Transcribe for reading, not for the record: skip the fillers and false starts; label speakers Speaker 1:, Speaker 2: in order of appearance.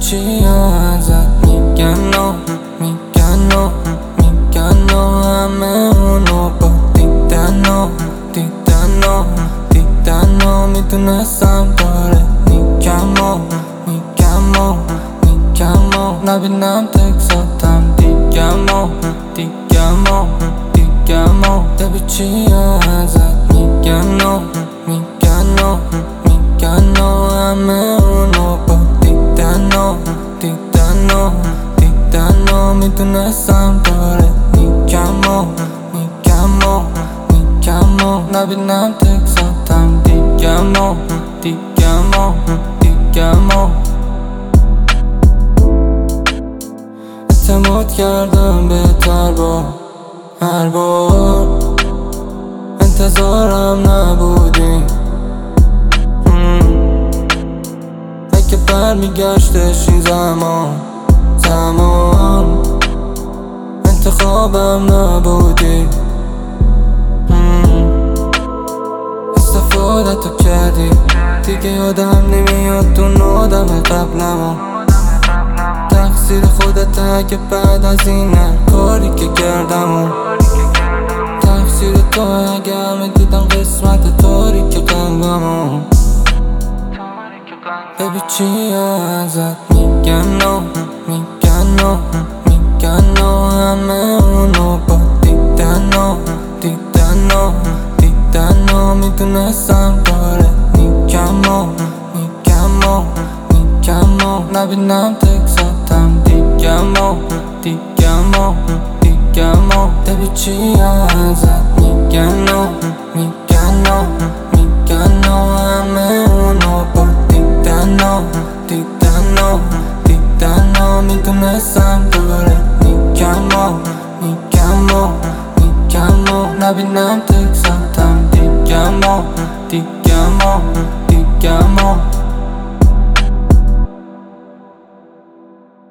Speaker 1: چی ازت میگن همه اونو با دیدن میدونستم داره میگم نبینم تکساتم دیگم دبی چی ازت میگن همه اونو با دیدن میدونستم داره میگم نبینم تکساتم دیگم اعتماد کردم بهتر با هر بار انتظارم نبودی اگه برمیگشتش این زمان انتخابم نبودی استفاده تو کردی دیگه یادم نمیاد تو آدم قبلمو تقصیر خودت اگه بعد از این هر کاری که کردمو تقصیر تو اگه همه دیدم قسمت تاریک قلبمو ببی چی ازت میگن همه اونو با دیدن میدونستم داره میگم نبینم تکساتم دیگم ببی چی ازت میگن همه اونو با دیدن میدونستم داره میگم نبینم تکساتم دیگم